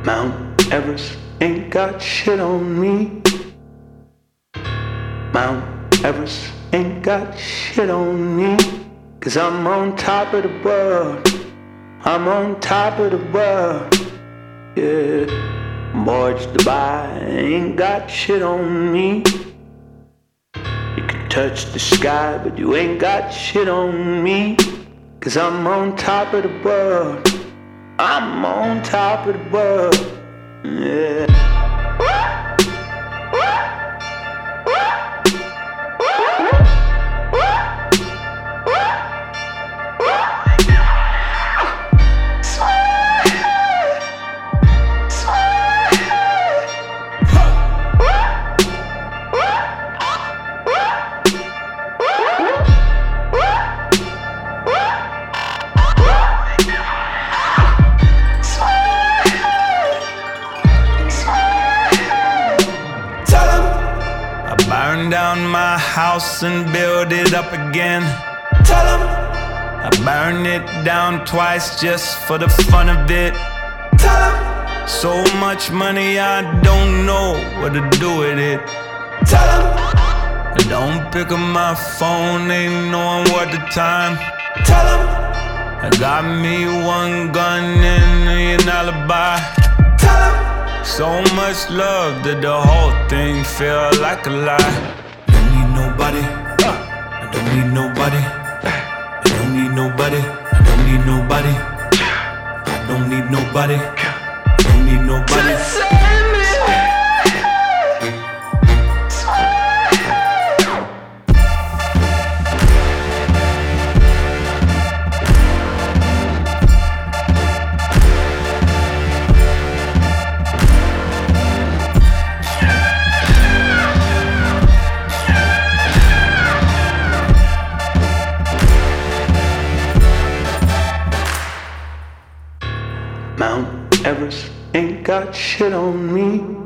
Mount Everest ain't got shit on me. Mount Everest ain't got shit on me. 'Cause I'm on top of the world. I'm on top of the world. Yeah. Borge Dubai ain't got shit on me. You can touch the sky, but you ain't got shit on me. 'Cause I'm on top of the world. I'm on top of the world. Yeah. Burn down my house and build it up again. Tell 'em I burned it down twice just for the fun of it. Tell 'em so much money I don't know what to do with it. Tell 'em I don't pick up my phone, ain't knowing what the time. Tell 'em I got me one gun and an alibi. Tell 'em so much love that the whole thing feel like a lie. Don't need nobody. I don't need nobody. I don't need nobody. I don't need nobody. I don't need nobody. I don't need nobody. Mount Everest ain't got shit on me.